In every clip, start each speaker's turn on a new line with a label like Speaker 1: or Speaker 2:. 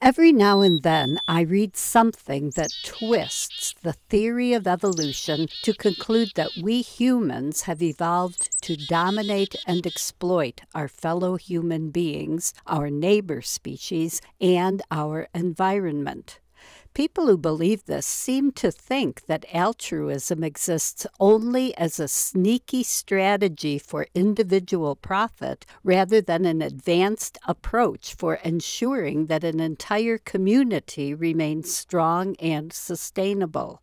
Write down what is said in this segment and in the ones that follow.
Speaker 1: Every now and then, I read something that twists the theory of evolution to conclude that we humans have evolved to dominate and exploit our fellow human beings, our neighbor species, and our environment. People who believe this seem to think that altruism exists only as a sneaky strategy for individual profit rather than an advanced approach for ensuring that an entire community remains strong and sustainable.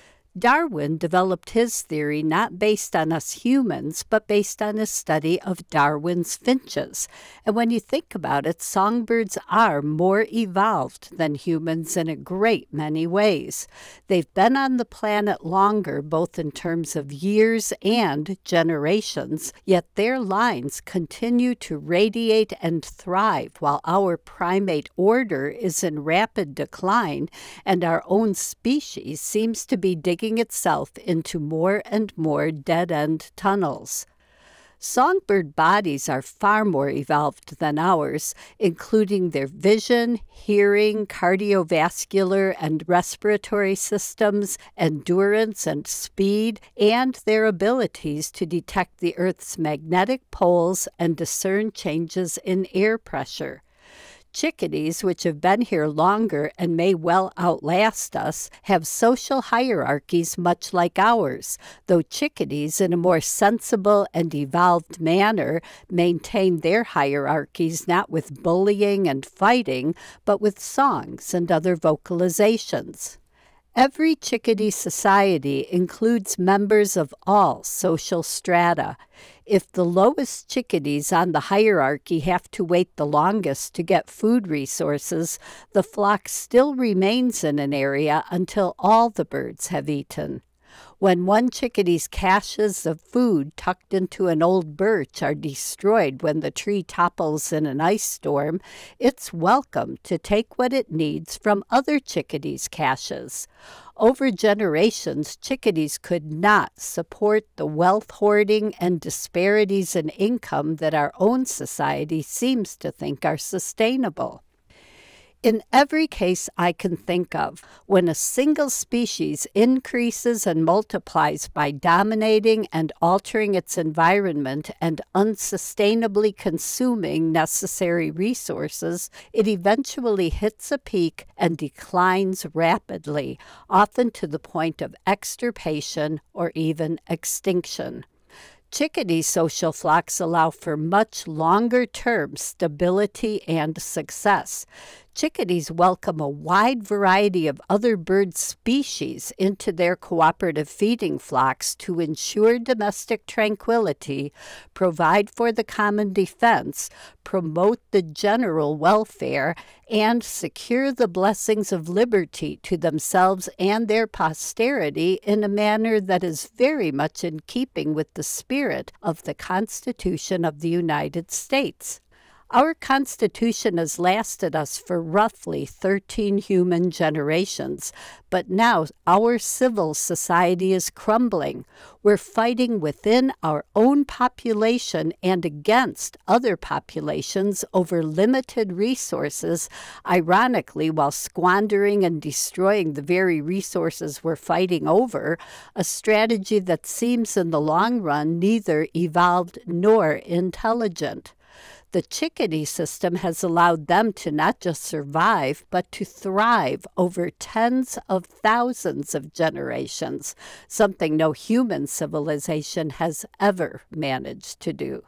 Speaker 1: Darwin developed his theory not based on us humans, but based on his study of Darwin's finches. And when you think about it, songbirds are more evolved than humans in a great many ways. They've been on the planet longer, both in terms of years and generations, yet their lines continue to radiate and thrive while our primate order is in rapid decline and our own species seems to be digging itself into more and more dead-end tunnels. Songbird bodies are far more evolved than ours, including their vision, hearing, cardiovascular and respiratory systems, endurance and speed, and their abilities to detect the Earth's magnetic poles and discern changes in air pressure. Chickadees, which have been here longer and may well outlast us, have social hierarchies much like ours, though chickadees, in a more sensible and evolved manner, maintain their hierarchies not with bullying and fighting, but with songs and other vocalizations. Every chickadee society includes members of all social strata. If the lowest chickadees on the hierarchy have to wait the longest to get food resources, the flock still remains in an area until all the birds have eaten. When one chickadee's caches of food tucked into an old birch are destroyed when the tree topples in an ice storm, it's welcome to take what it needs from other chickadees' caches. Over generations, chickadees could not support the wealth hoarding and disparities in income that our own society seems to think are sustainable. In every case I can think of, when a single species increases and multiplies by dominating and altering its environment and unsustainably consuming necessary resources, it eventually hits a peak and declines rapidly, often to the point of extirpation or even extinction. Chickadee social flocks allow for much longer-term stability and success. Chickadees welcome a wide variety of other bird species into their cooperative feeding flocks to ensure domestic tranquility, provide for the common defense, promote the general welfare, and secure the blessings of liberty to themselves and their posterity in a manner that is very much in keeping with the spirit of the Constitution of the United States. Our Constitution has lasted us for roughly 13 human generations, but now our civil society is crumbling. We're fighting within our own population and against other populations over limited resources, ironically, while squandering and destroying the very resources we're fighting over, a strategy that seems in the long run neither evolved nor intelligent. The chickadee system has allowed them to not just survive, but to thrive over tens of thousands of generations, something no human civilization has ever managed to do.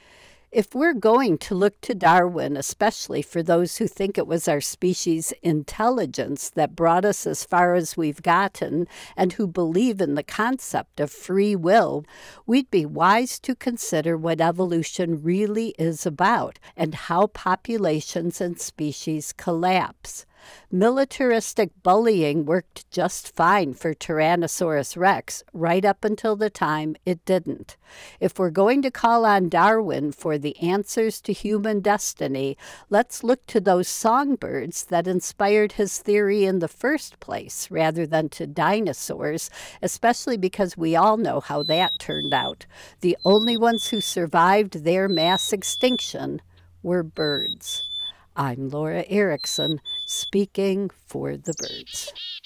Speaker 1: If we're going to look to Darwin, especially for those who think it was our species' intelligence that brought us as far as we've gotten and who believe in the concept of free will, we'd be wise to consider what evolution really is about and how populations and species collapse. Militaristic bullying worked just fine for Tyrannosaurus rex right up until the time it didn't. If we're going to call on Darwin for the answers to human destiny, let's look to those songbirds that inspired his theory in the first place rather than to dinosaurs, especially because we all know how that turned out. The only ones who survived their mass extinction were birds. I'm Laura Erickson. speaking for the birds.